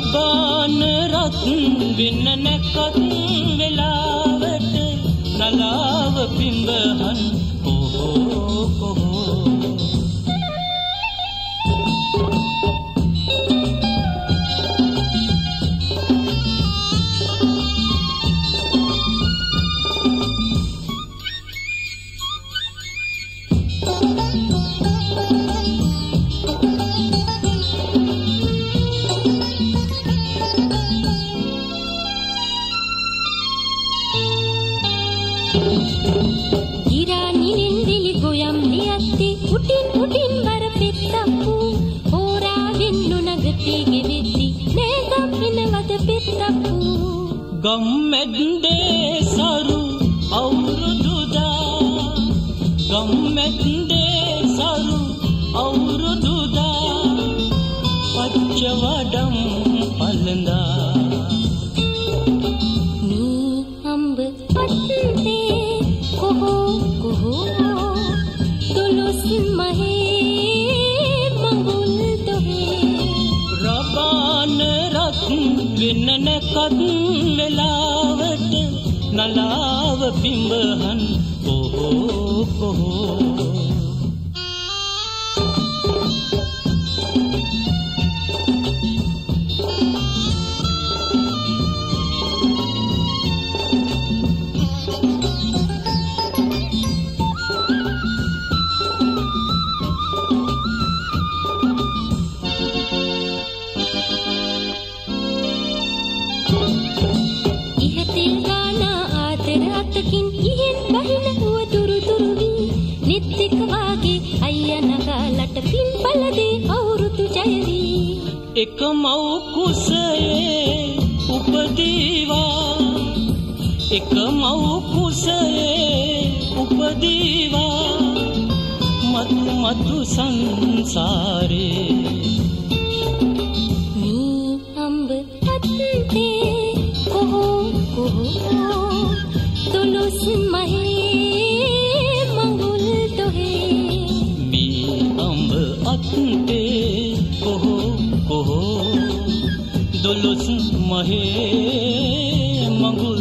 රබාන රත් වෙන්න නැකත් වෙලාවට නලාව පිඹහන් කොහෝ කොහෝ ගම්මැද්දේ සරු අවුරුදුදා ගම්මැද්දේ සරු අවුරුදුදා පච්ච වඩම් පලඳා මේ අඹ පත්තේ කොහෝ කොහෝ දොළොස් මහේ මඟුල් දොහේ රබාන රත් වෙන්න නැකත් වෙලාවට නලාව පිඹහන් කොහෝ කොහෝ එක මව් කුසයේ උපදීවා එක මව් කුසයේ උපදීවා මතු මතු සංසාරේ මේ අඹ පත්තේ කොහෝ කොහෝ දොළොස් මහේ මඟුල් දොහේ මේ අඹ අත්තේ කොහෝ කොහෝ දොළොස් මහේ මඟුල්